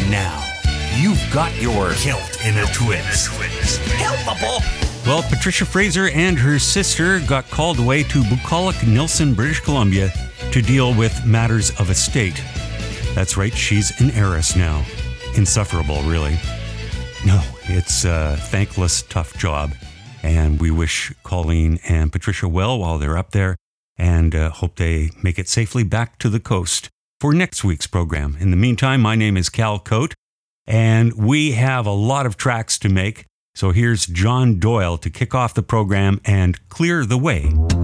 And now, you've got your kilt in a twist. Helpable! Well, Patricia Fraser and her sister got called away to Bucolic, Nilsen, British Columbia to deal with matters of estate. That's right, she's an heiress now. Insufferable, really. No, it's a thankless, tough job. And we wish Colleen and Patricia well while they're up there, and hope they make it safely back to the coast for next week's program. In the meantime, my name is Cal Coate, and we have a lot of tracks to make. So here's John Doyle to kick off the program and clear the way.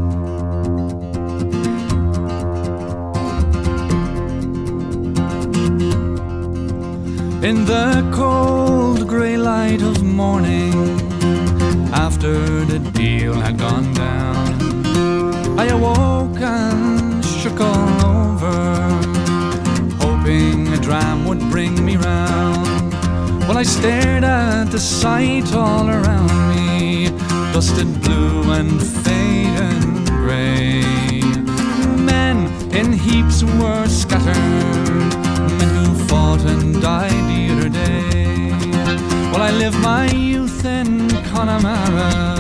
In the cold grey light of morning, after the deal had gone down, I awoke and shook all over, hoping a dram would bring me round. Well, I stared at the sight all around me, dusted blue and faded grey. Men in heaps were scattered, men who fought and died the other day. Well, I lived my youth in Connemara,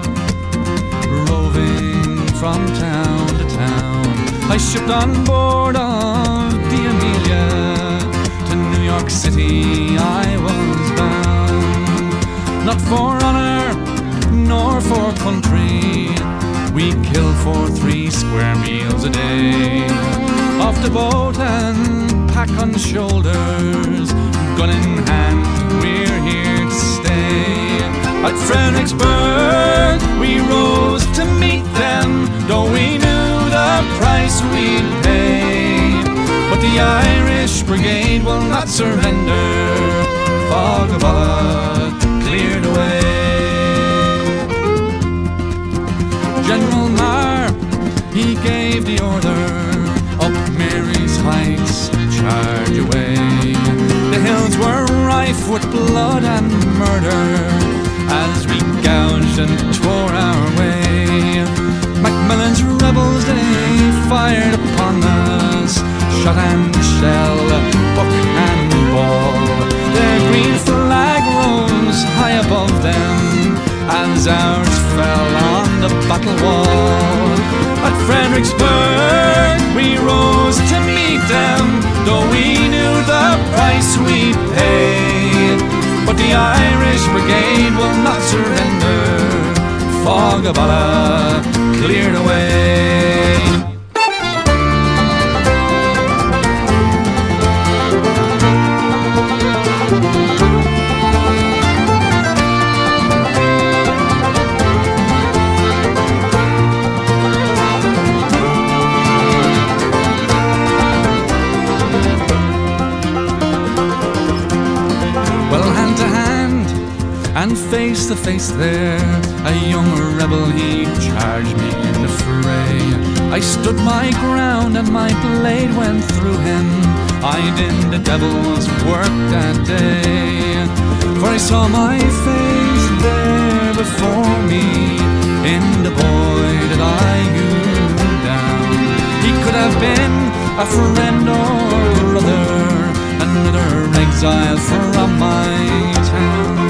roving from town to town. I shipped on board of the Amelia, to New York City I was bound. Not for honor, nor for country, we kill for 3 square meals a day. Off the boat and pack on shoulders, gun in hand, we're here to stay. At Fredericksburg we rose to meet them, though we knew the price we'd pay. But the Irish Brigade will not surrender, Fog of Allah cleared away. General Marr, he gave the order, up Mary's Heights, charge away. The hills were rife with blood and murder, as we gouged and tore our way. Macmillan's rebels, they fired upon us, shot and shell, buck and ball. Their green flag rose high above them, as ours fell on the battle wall. At Fredericksburg we rose to meet them, though we knew the price we'd pay. But the Irish Brigade will not surrender, Fog of Allah cleared away. And face to face there, a young rebel, he charged me in the fray. I stood my ground and my blade went through him. I did the devil's work that day, for I saw my face there before me, in the boy that I hew down. He could have been a friend or brother, another exile from my town.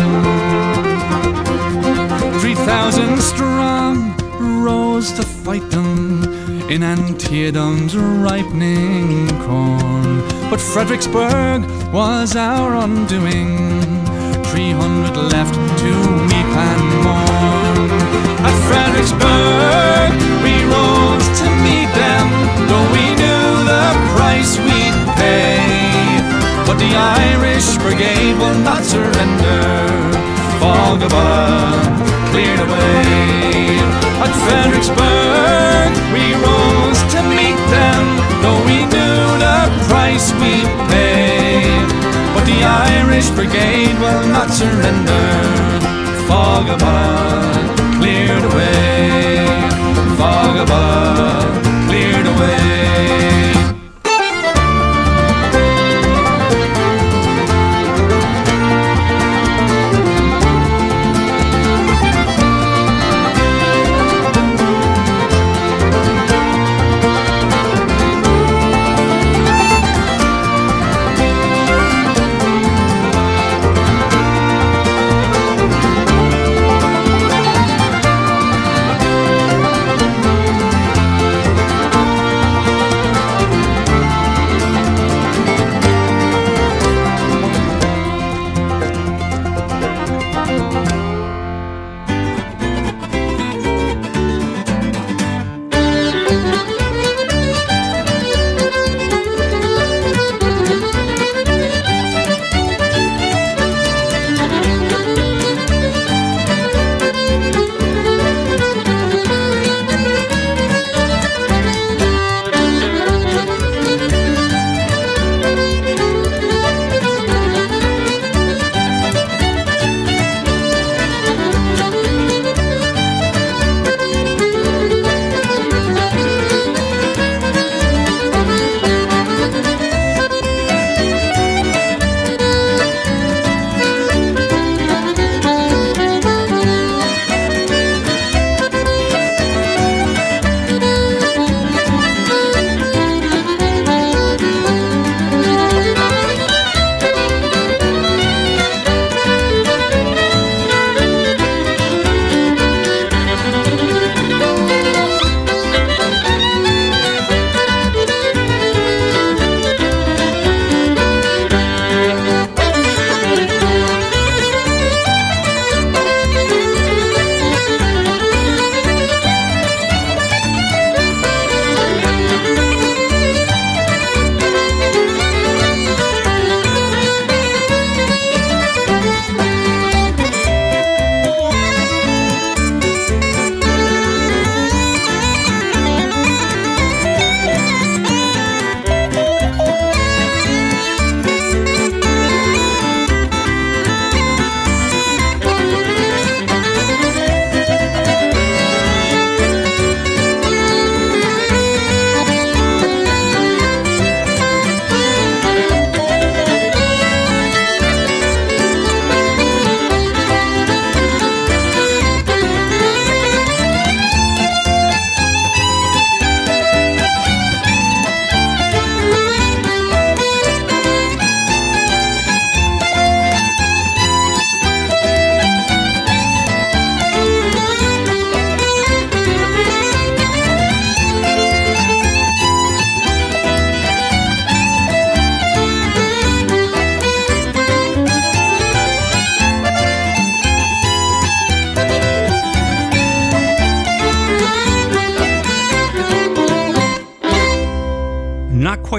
3,000 strong rose to fight them in Antietam's ripening corn. But Fredericksburg was our undoing, 300 left to weep and mourn. At Fredericksburg we rose to meet them, though we knew the price we'd pay. But the Irish Brigade will not surrender, Fog of Allah cleared away. At Fredericksburg we rose to meet them, though we knew the price we'd pay. But the Irish Brigade will not surrender, Fog of Allah cleared away. Fog of Allah cleared away.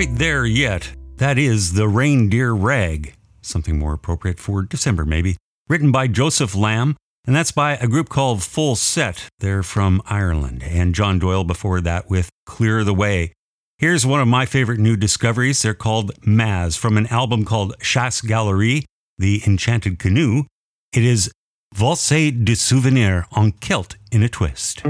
quite there yet. That is The Reindeer Rag, something more appropriate for December maybe, written by Joseph Lamb, and that's by a group called Full Set. They're from Ireland, and John Doyle before that with Clear the Way. Here's one of my favorite new discoveries. They're called Maz, from an album called Chasse Galerie, The Enchanted Canoe. It is Valse de Souvenir en Celt in a twist.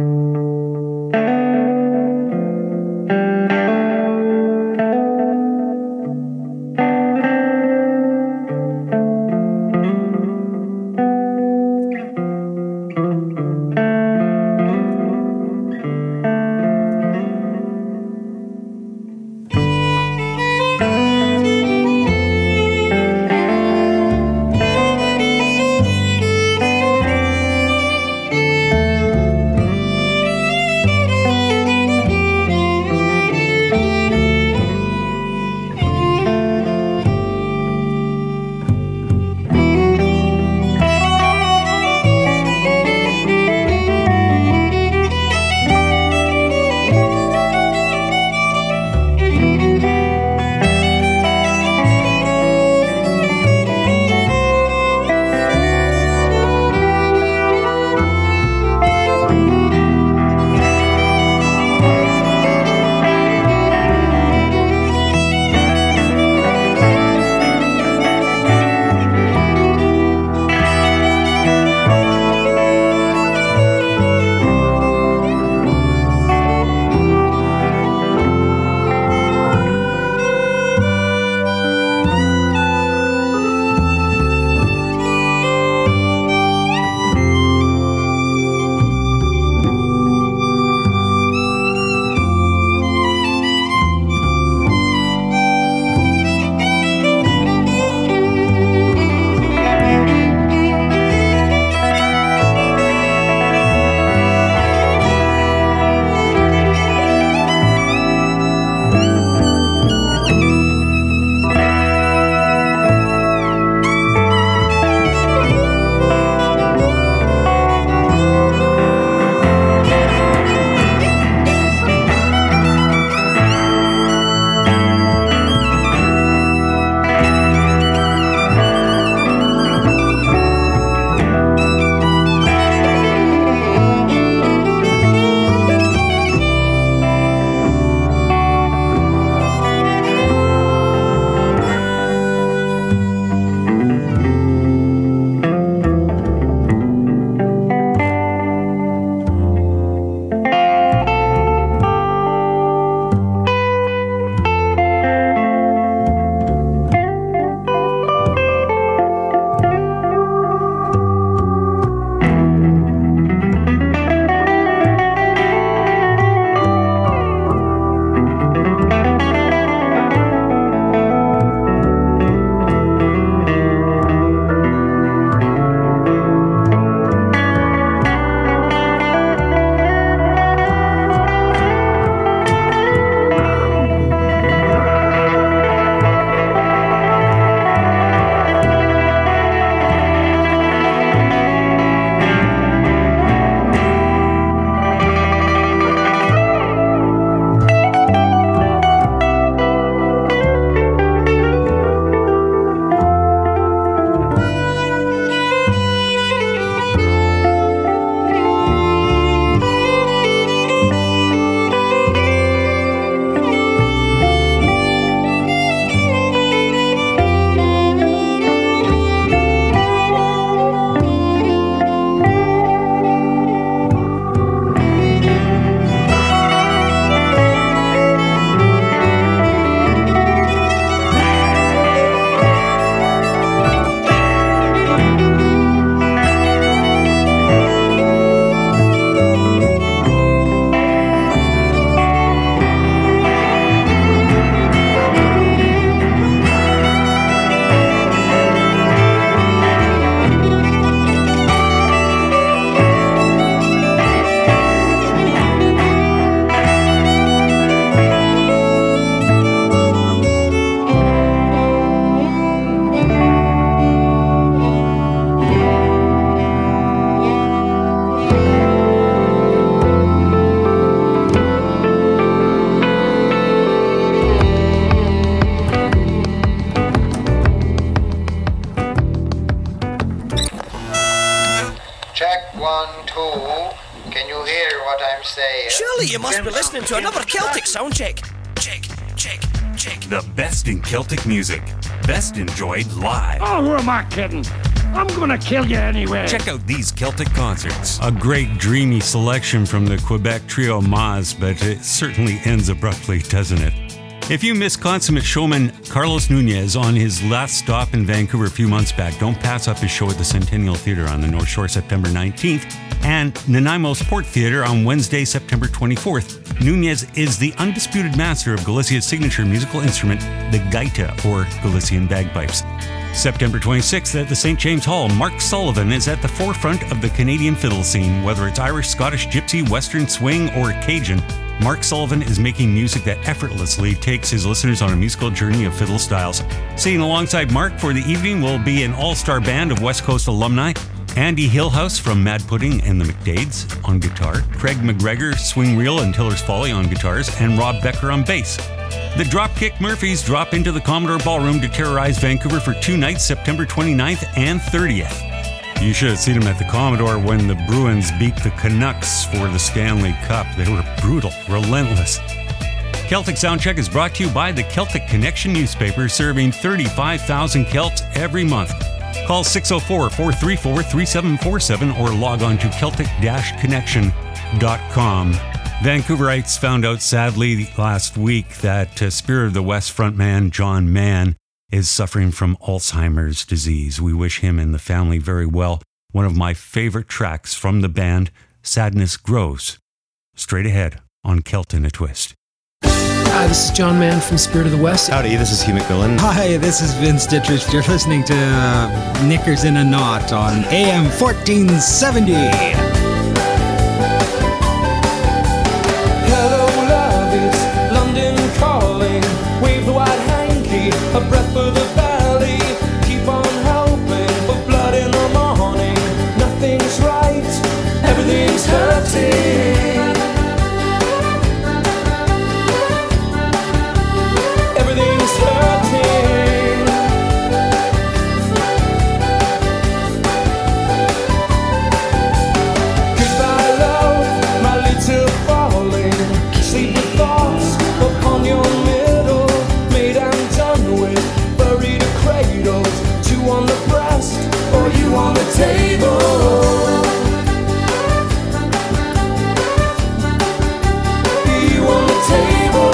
what I'm saying. Surely you must be listening to another Celtic sound check. Check. The best in Celtic music. Best enjoyed live. Oh, who am I kidding? I'm gonna kill you anyway. Check out these Celtic concerts. A great dreamy selection from the Quebec trio Maz, but it certainly ends abruptly, doesn't it? If you missed consummate showman Carlos Nunez on his last stop in Vancouver a few months back, don't pass up his show at the Centennial Theatre on the North Shore September 19th and Nanaimo Sport Theatre on Wednesday, September 24th. Nunez is the undisputed master of Galicia's signature musical instrument, the gaita, or Galician bagpipes. September 26th at the St. James Hall, Mark Sullivan is at the forefront of the Canadian fiddle scene. Whether it's Irish, Scottish, Gypsy, Western, Swing, or Cajun, Mark Sullivan is making music that effortlessly takes his listeners on a musical journey of fiddle styles. Singing alongside Mark for the evening will be an all-star band of West Coast alumni: Andy Hillhouse from Mad Pudding and the McDades on guitar, Craig McGregor, Swing Reel and Tiller's Folly on guitars, and Rob Becker on bass. The Dropkick Murphys drop into the Commodore Ballroom to terrorize Vancouver for 2 nights, September 29th and 30th. You should have seen them at the Commodore when the Bruins beat the Canucks for the Stanley Cup. They were brutal, relentless. Celtic Soundcheck is brought to you by the Celtic Connection newspaper, serving 35,000 Celts every month. Call 604-434-3747 or log on to Celtic-Connection.com. Vancouverites found out sadly last week that Spirit of the West frontman John Mann is suffering from Alzheimer's disease. We wish him and the family very well. One of my favorite tracks from the band, Sadness Grows, straight ahead on Celt in a Twist. Hi, this is John Mann from Spirit of the West. Howdy, this is Hugh McMillan. Hi, this is Vince Dittrich. You're listening to Knickers in a Knot on AM 1470. Hello, love, it's London calling. Wave the white hanky, a breath for the valley. Keep on hoping for blood in the morning. Nothing's right, everything's hurting. Everything's hurting. Goodbye, love, my little falling. Sleep with thoughts upon your middle. Made and done with, buried or cradled. 2 on the breast, or you on the table. You on the table.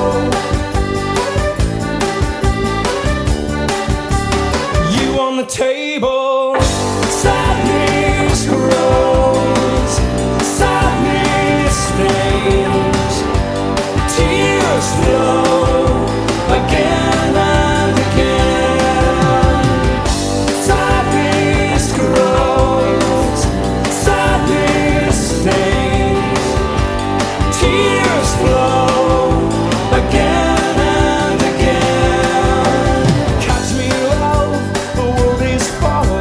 You on the table. Sadness grows, sadness stains, tears flow again and again. Sadness grows, sadness stains, tears flow again and again. Catch me, love, the world is falling.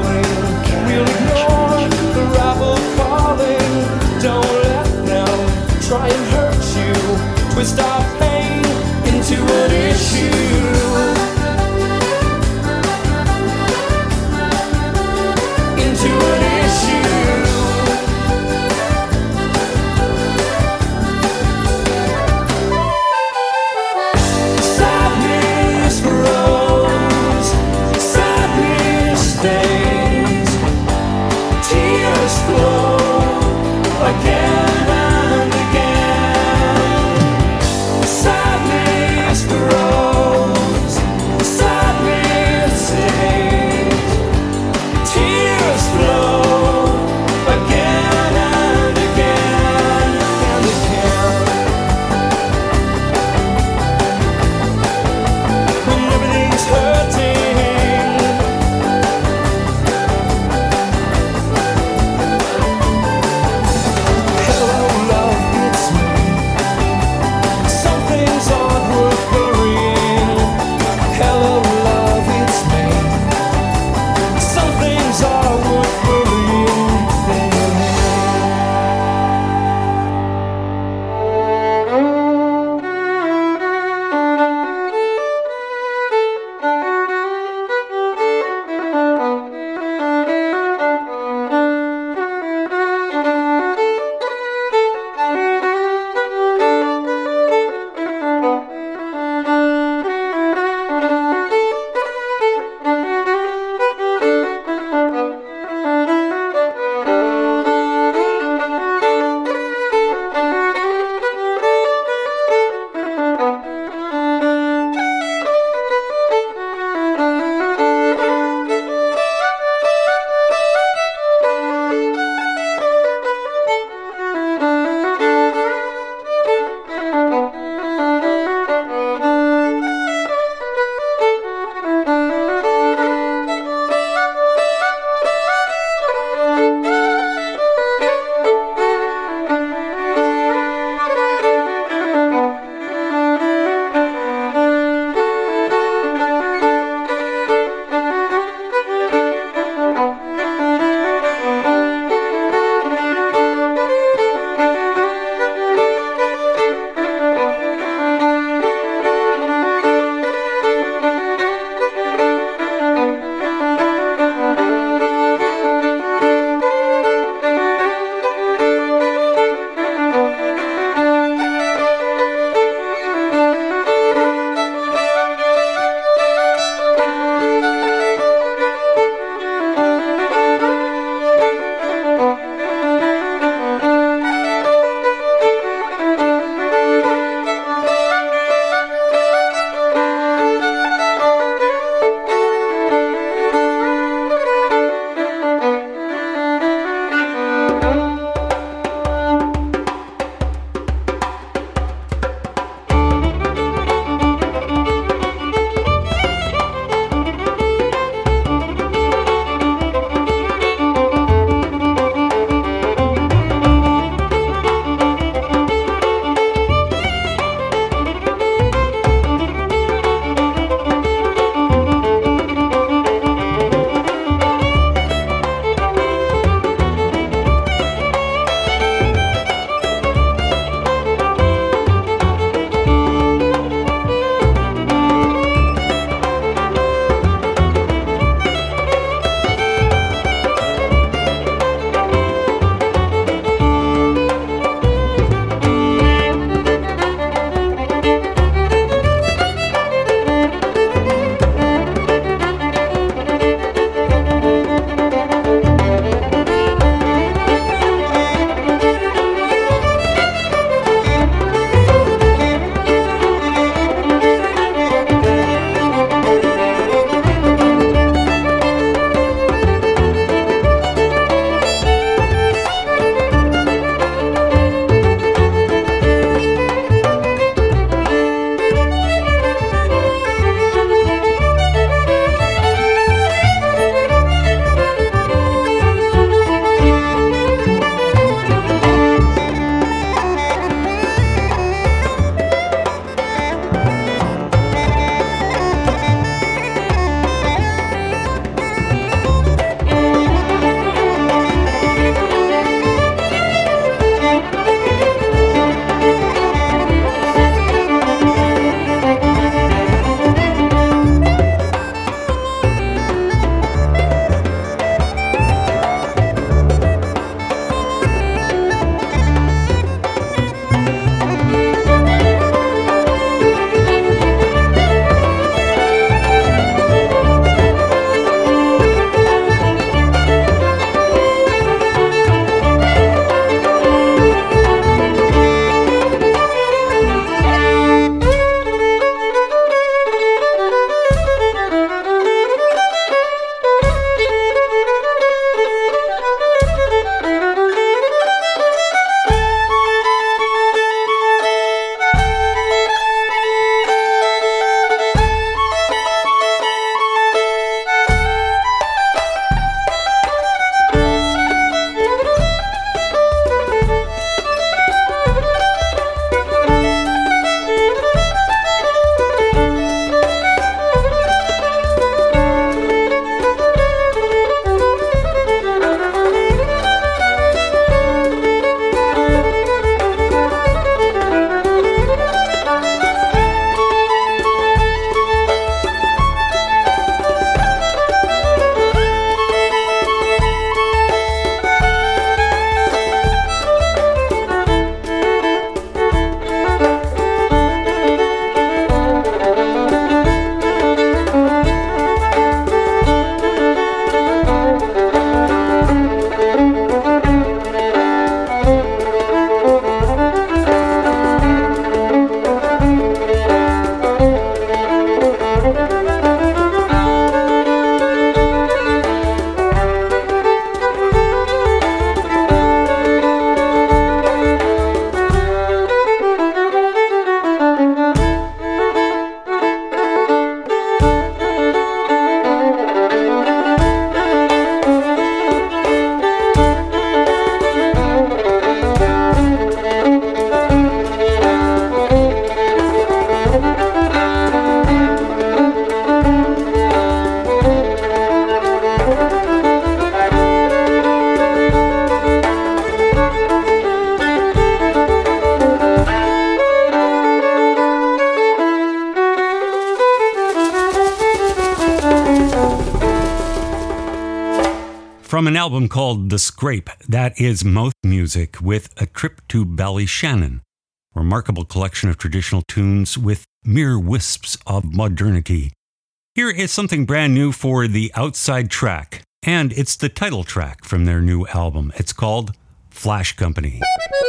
From an album called The Scrape, that is Mouth Music with A Trip to Ballyshannon. Remarkable collection of traditional tunes with mere wisps of modernity. Here is something brand new for the Outside Track, and it's the title track from their new album. It's called Flash Company.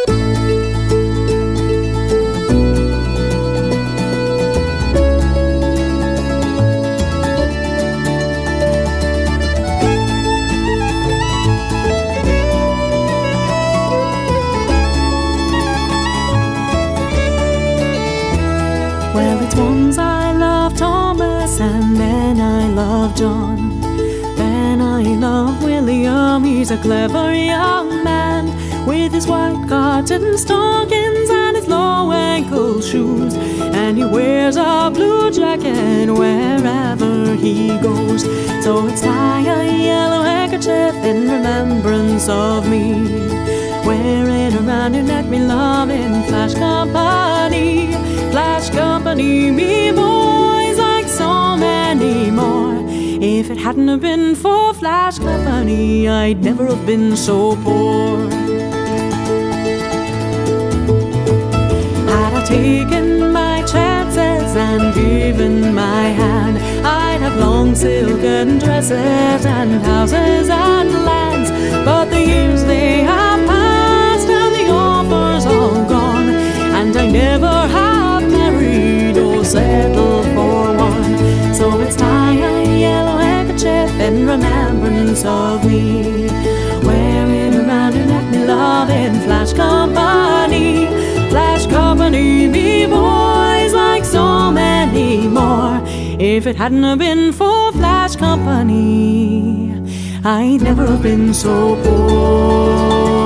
Well, it's once I loved Thomas, and then I loved John. Then I love William, he's a clever young man, with his white cotton stockings and his low ankle shoes. And he wears a blue jacket wherever he goes. So it's tie a yellow handkerchief in remembrance of me. Wear it around your neck, me love, in Flash Company. Flash Company, me boys, like so many more. If it hadn't have been for Flash Company, I'd never have been so poor. Had I taken my chances and given my hand, I'd have long silken dresses and houses and lands. But the years they have passed and the offers all gone, and I never have married or settled for one. So it's tie a yellow handkerchief in remembrance of me. Wear it around your neck, me love, in Flash Company. Flash Company, me boys, like so many more. If it hadn't have been for Flash Company, I'd never have been so poor.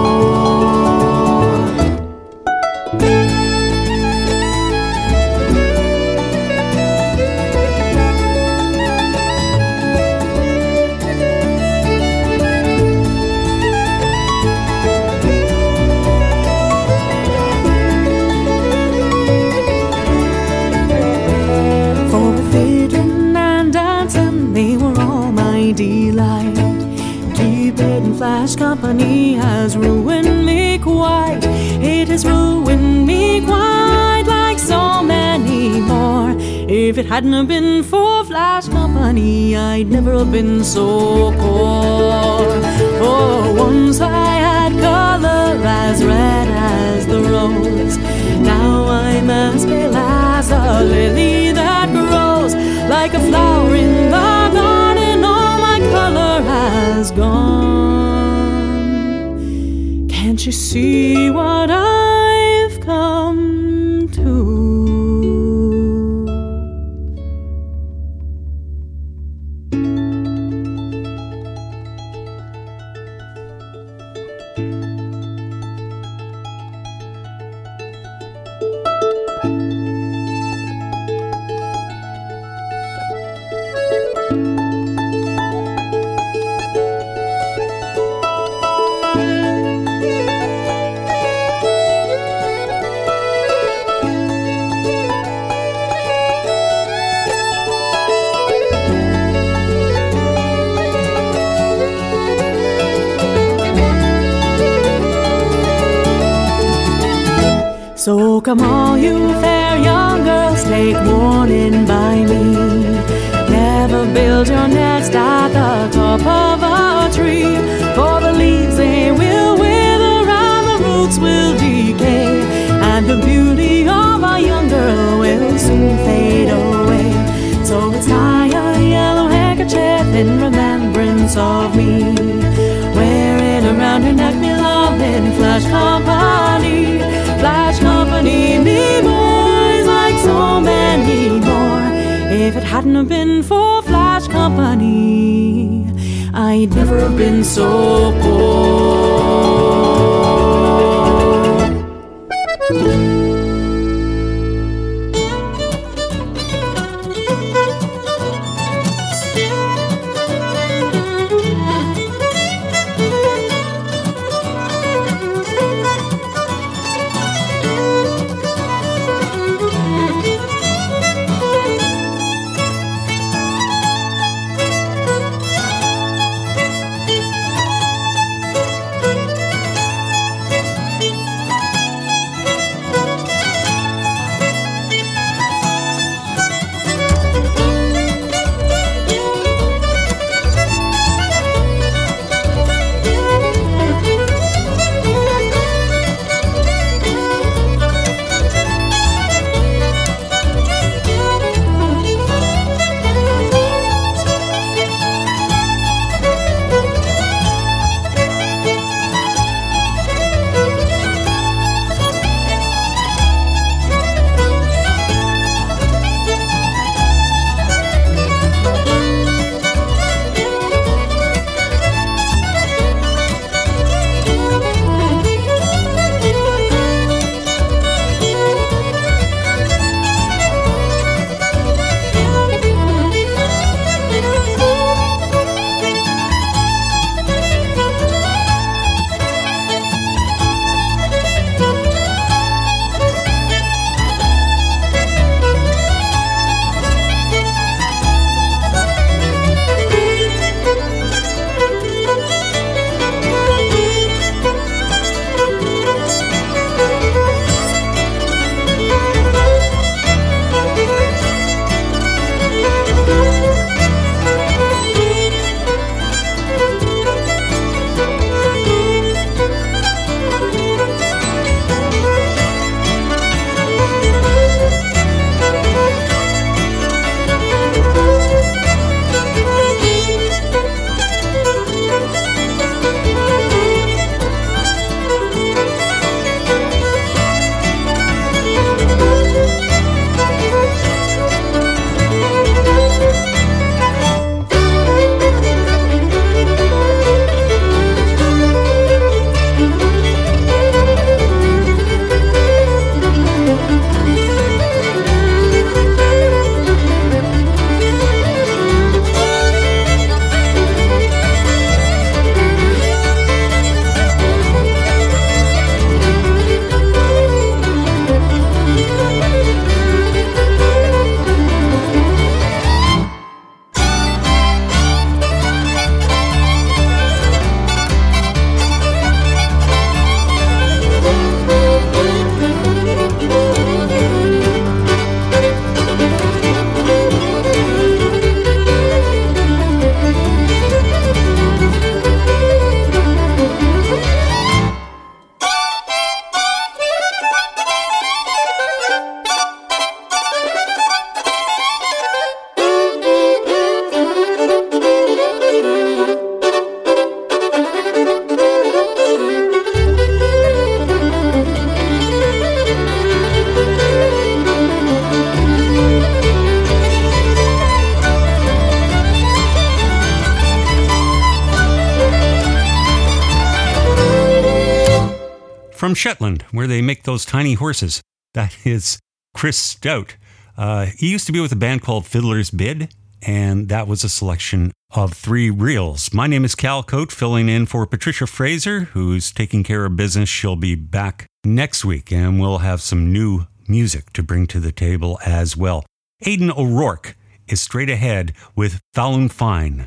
Delight. Keeping Flash Company has ruined me quite. It has ruined me quite, like so many more. If it hadn't have been for Flash Company, I'd never have been so poor. For once I had color as red as the rose. Now I'm as pale as a lily that grows, like a flower in the garden. Color has gone. Can't you see what I've come to? So come all you fair young girls, take warning by me. Never build your nest at the top of a tree, for the leaves they will wither and the roots will decay, and the beauty of a young girl will soon fade away. So it's tie a yellow handkerchief in remembrance of me. Wear it around your neck, me love, in Flash Company. Flash Company, me boys, like so many more. If it hadn't have been for Flash Company, I'd never have been so poor. from Shetland, where they make those tiny horses. That is Chris Stout. He used to be with a band called Fiddler's Bid, and that was a selection of 3 reels. My name is Cal Coate, filling in for Patricia Fraser, who's taking care of business. She'll be back next week, and we'll have some new music to bring to the table as well. Aidan O'Rourke is straight ahead with Fallon Fine.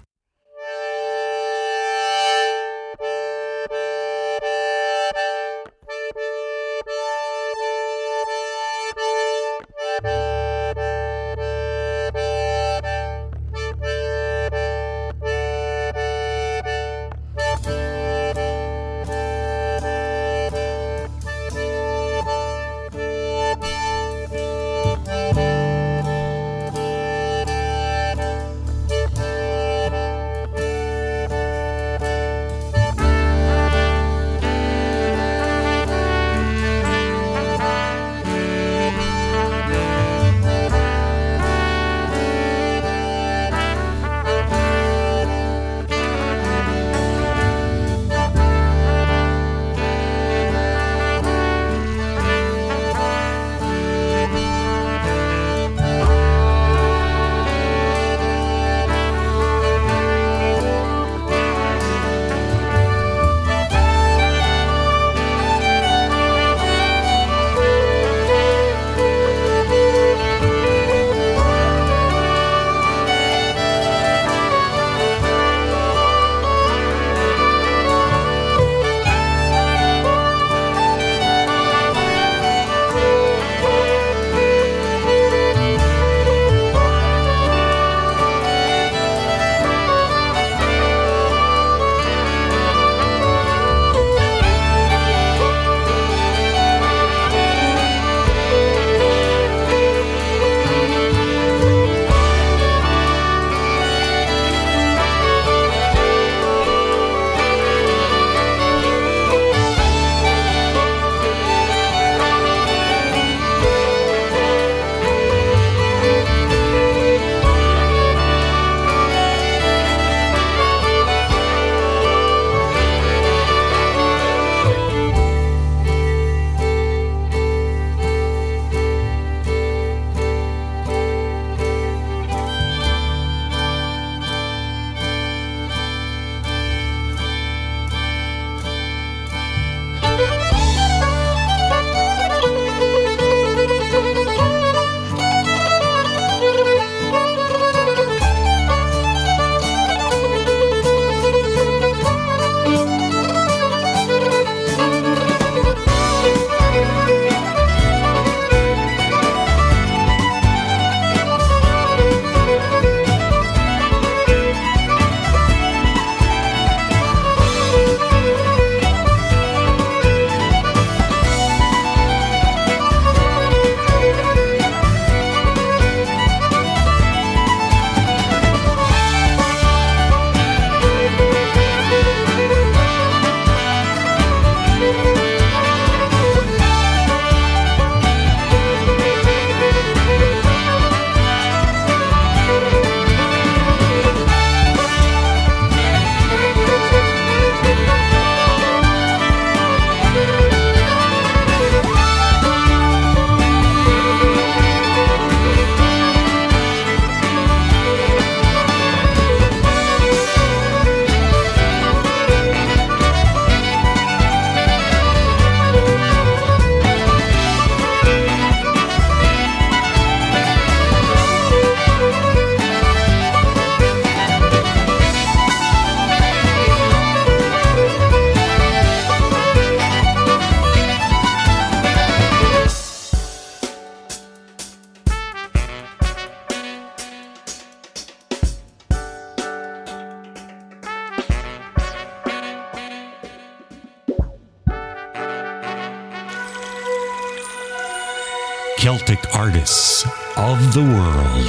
Celtic artists of the world,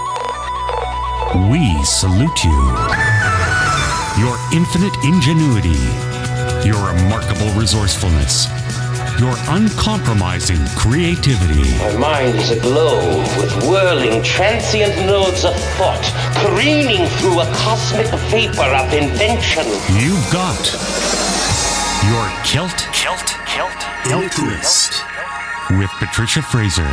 we salute you. Your infinite ingenuity, your remarkable resourcefulness, your uncompromising creativity. My mind is aglow with whirling, transient nodes of thought, careening through a cosmic vapor of invention. You've got your Celt Kilt in a Twist with Patricia Fraser.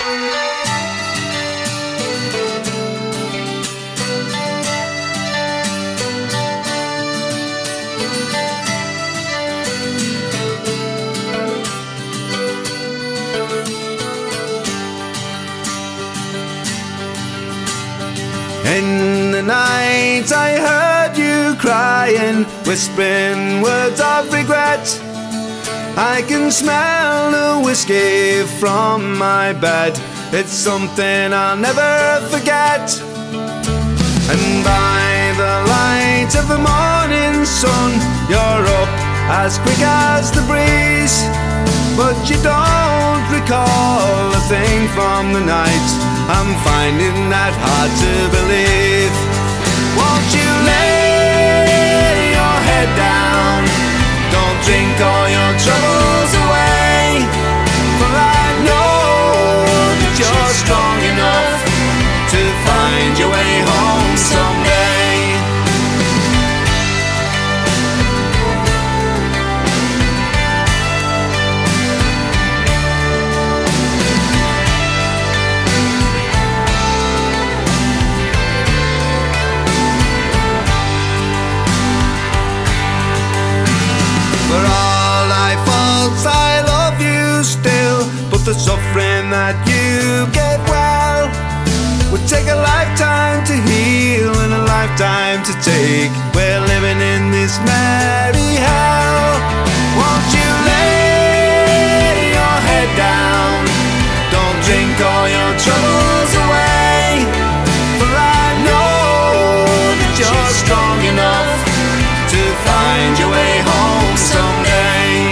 In the night I heard you crying, whispering words of regret. I can smell the whiskey from my bed. It's something I'll never forget. And by the light of the morning sun, you're up as quick as the breeze. But you don't recall a thing from the night. I'm finding that hard to believe. Won't you lay your head down? Don't drink all your troubles away. For I know that you're strong enough to find your way home someday. For all thy faults I love you still, but the suffering that you gave, well, would take a lifetime to heal and a lifetime to take. We're living in this merry hell. Won't you lay your head down? Don't drink all your troubles away. For I know that you're strong enough to find your way home someday.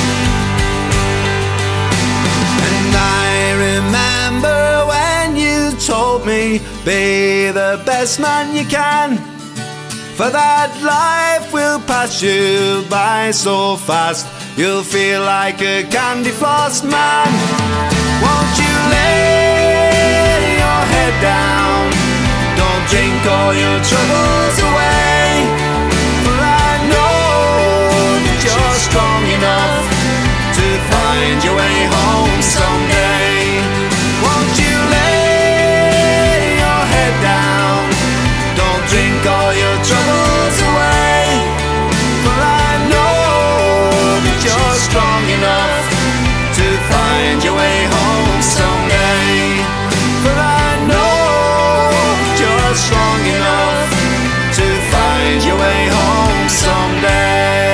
And I remember when you told me, be the best man you can, for that life will pass you by so fast. You'll feel like a candy floss man. Won't you lay your head down? Don't drink all your troubles away. You're strong enough to find your way home someday. Won't you lay your head down? Don't drink all your troubles away. For I know that you're strong enough to find your way home someday. For I know that you're strong enough to find your way home someday.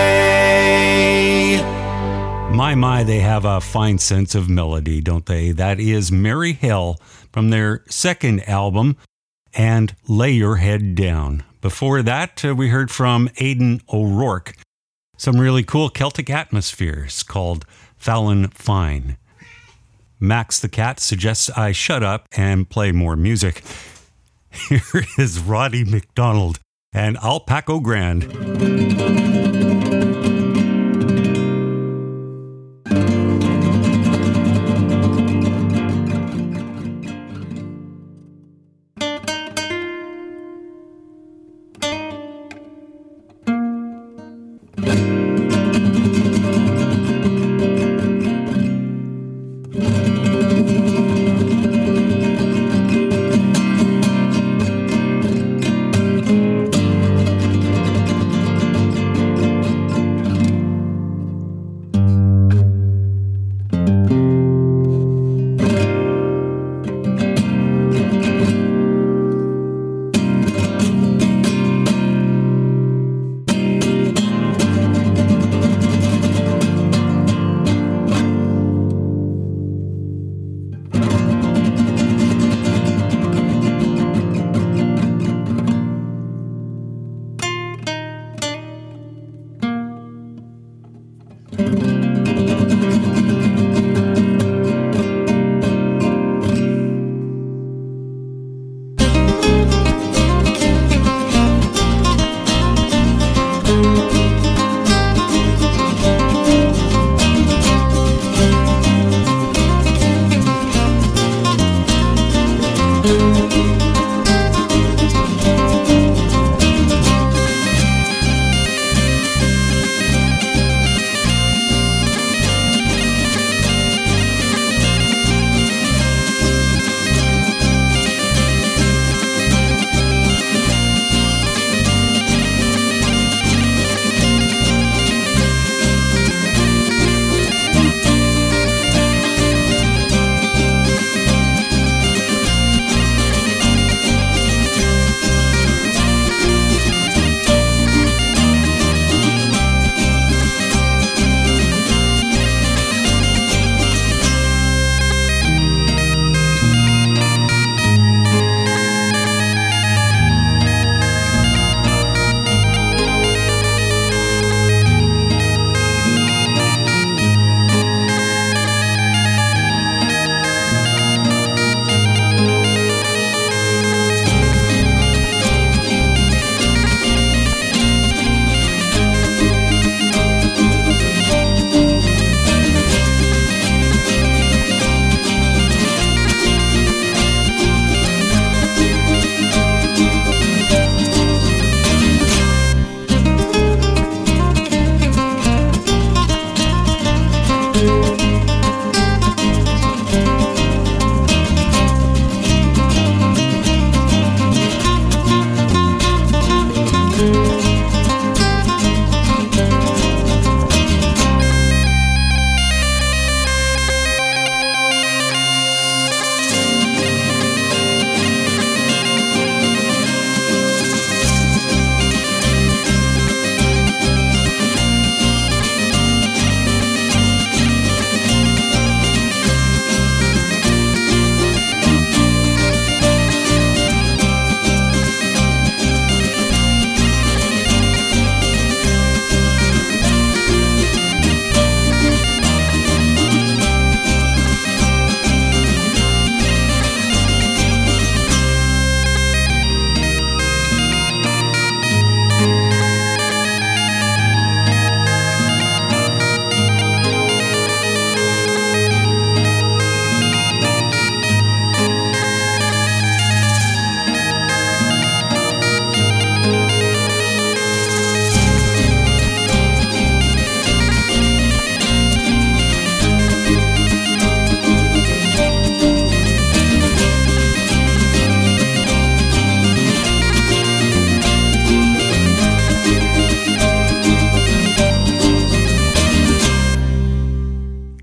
My, they have a fine sense of melody, don't they? That is Merry Hell from their second album, and Lay Your Head Down. Before that, we heard from Aidan O'Rourke, some really cool Celtic atmospheres called Fallon Fine. Max the Cat suggests I shut up and play more music. Here is Roddy McDonald and Alpaco Grand.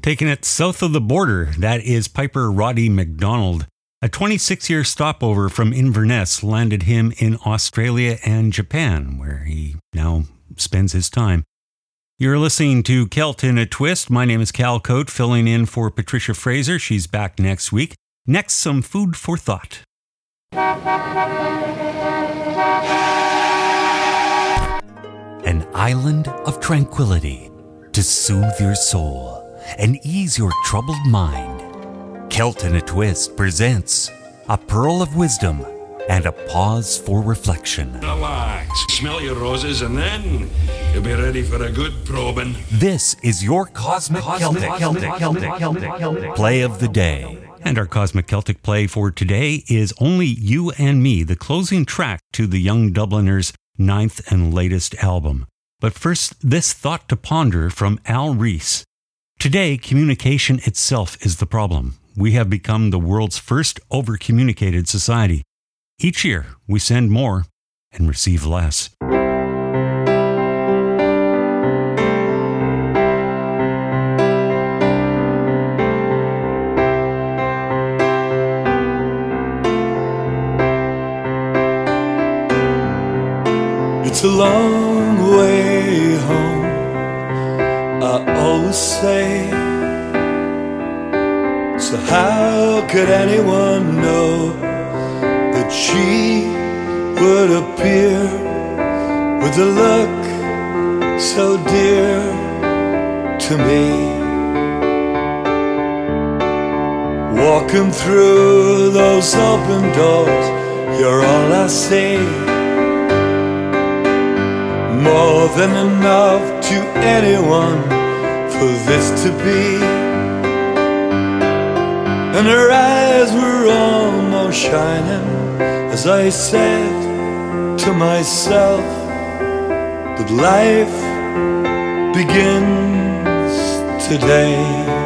Taking it south of the border, that is Piper Roddy McDonald. A 26-year stopover from Inverness landed him in Australia and Japan, where he now spends his time. You're listening to Celt in a Twist. My name is Cal Coate, filling in for Patricia Fraser. She's back next week. Next, some food for thought. An island of tranquility to soothe your soul and ease your troubled mind. Celt in a Twist presents a pearl of wisdom and a pause for reflection. Relax, smell your roses, and then you'll be ready for a good probing. This is your Cosmic Celtic Play of the Day. And our Cosmic Celtic play for today is Only You and Me, the closing track to the Young Dubliners' 9th and latest album. But first, this thought to ponder from Al Reese. Today, communication itself is the problem. We have become the world's first over-communicated society. Each year, we send more and receive less. It's a long way home, I always say. So how could anyone know that she would appear with a look so dear to me? Walking through those open doors, you're all I see. More than enough to anyone for this to be. And her eyes were almost shining as I said to myself that life begins today.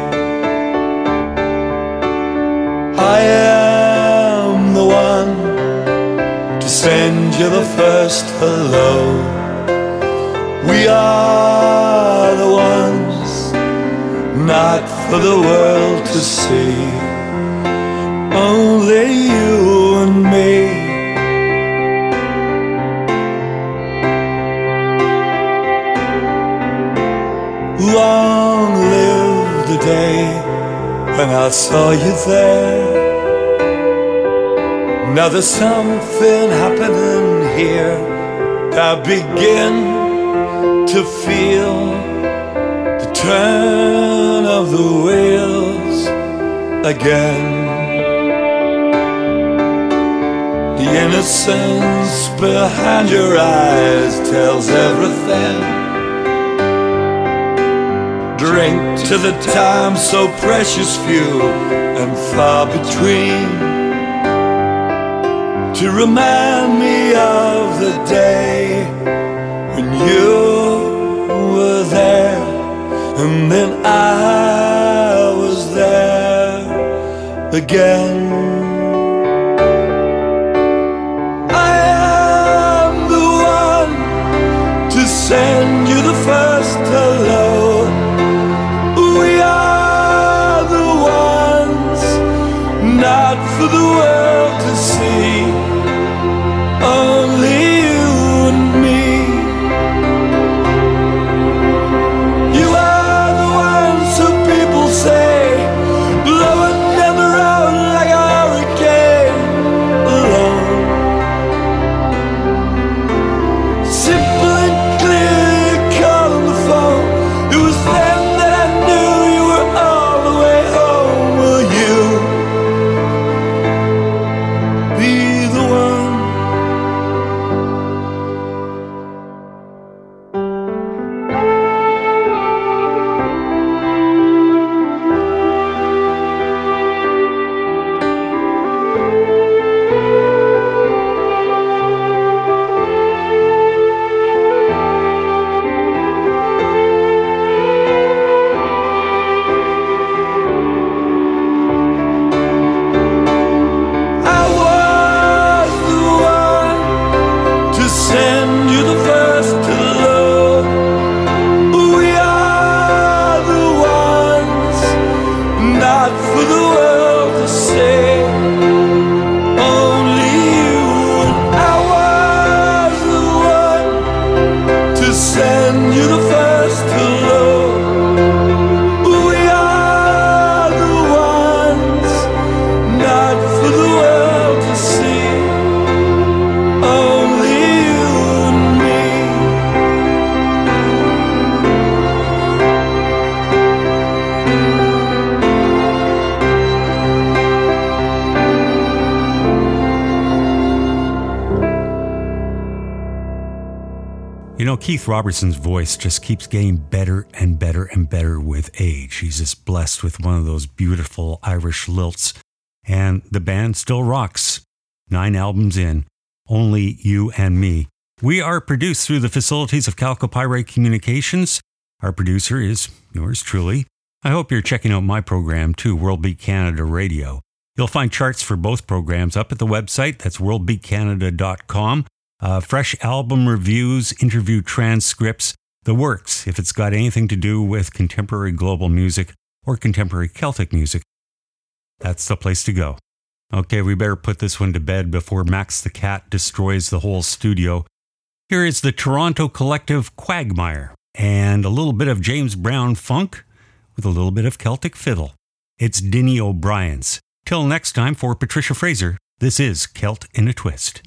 I am the one to send you the first hello. We are the ones not for the world to see. Only you and me. Long live the day when I saw you there. Now there's something happening here. I begin to feel the turn of the wheels again. The innocence behind your eyes tells everything. Drink to the time so precious few and far between, to remind me of the day when you were there and then I was there again. Send you the first hello. We are the ones not for the world to see. Only you and me. You are the ones who people say blowing down the road like a You know, Keith Robertson's voice just keeps getting better and better and better with age. He's just blessed with one of those beautiful Irish lilts. And the band still rocks. 9 albums in, Only You and Me. We are produced through the facilities of Calcopyrite Communications. Our producer is yours truly. I hope you're checking out my program too, World Beat Canada Radio. You'll find charts for both programs up at the website. That's worldbeatcanada.com. Fresh album reviews, interview transcripts, the works, if it's got anything to do with contemporary global music or contemporary Celtic music. That's the place to go. Okay, we better put this one to bed before Max the Cat destroys the whole studio. Here is the Toronto collective Quagmire and a little bit of James Brown funk with a little bit of Celtic fiddle. It's Dinny O'Brien's. Till next time, for Patricia Fraser, this is Celt in a Twist.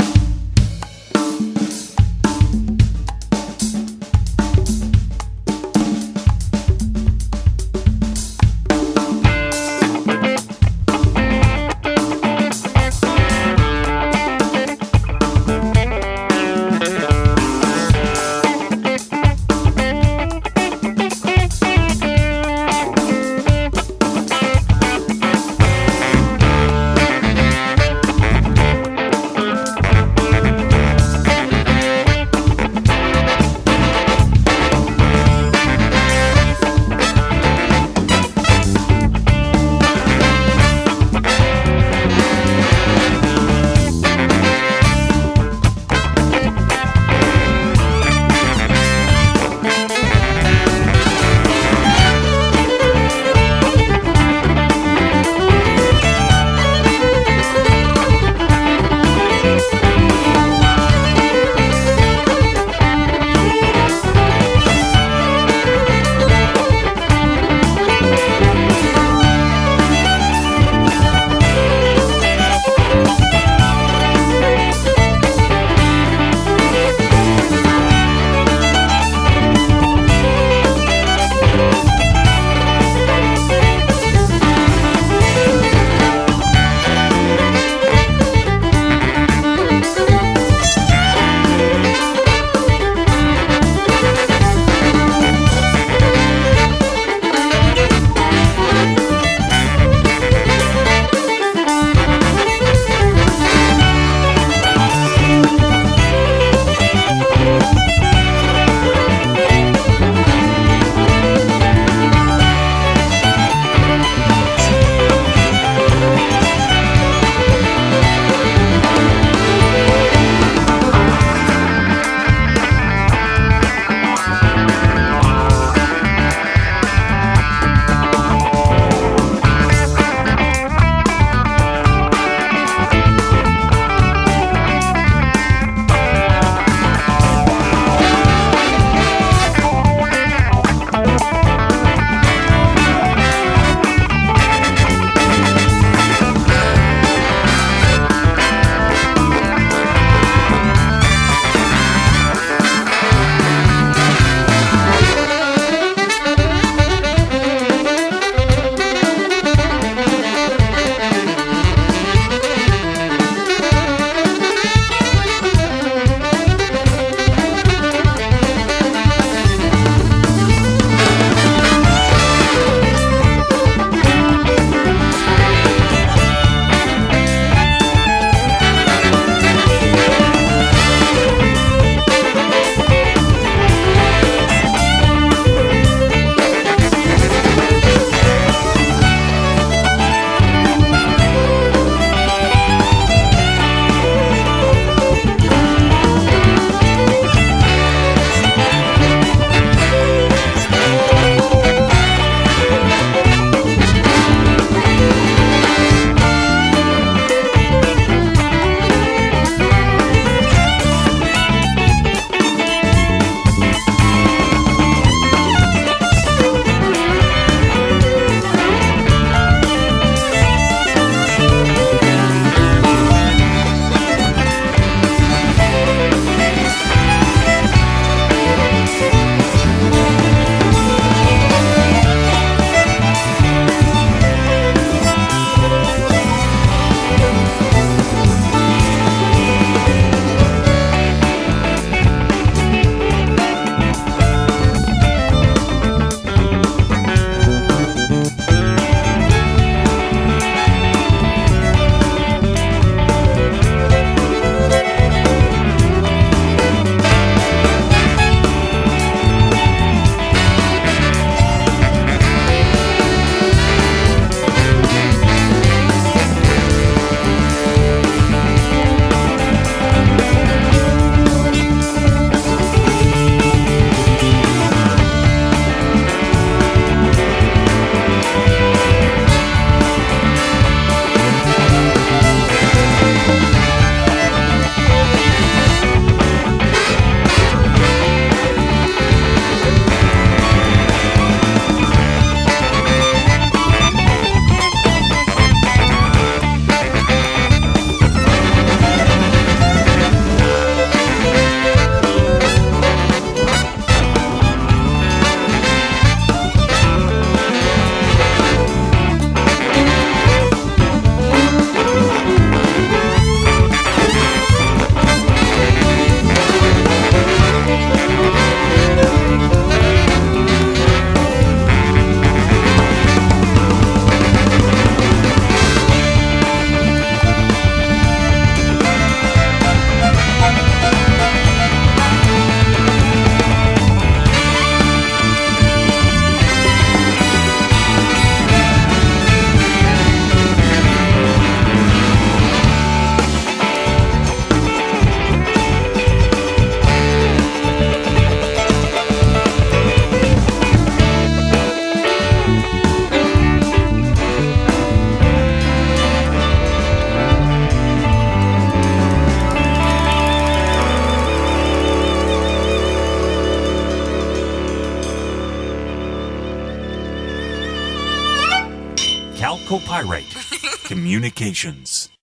Chalcopyrite Communications.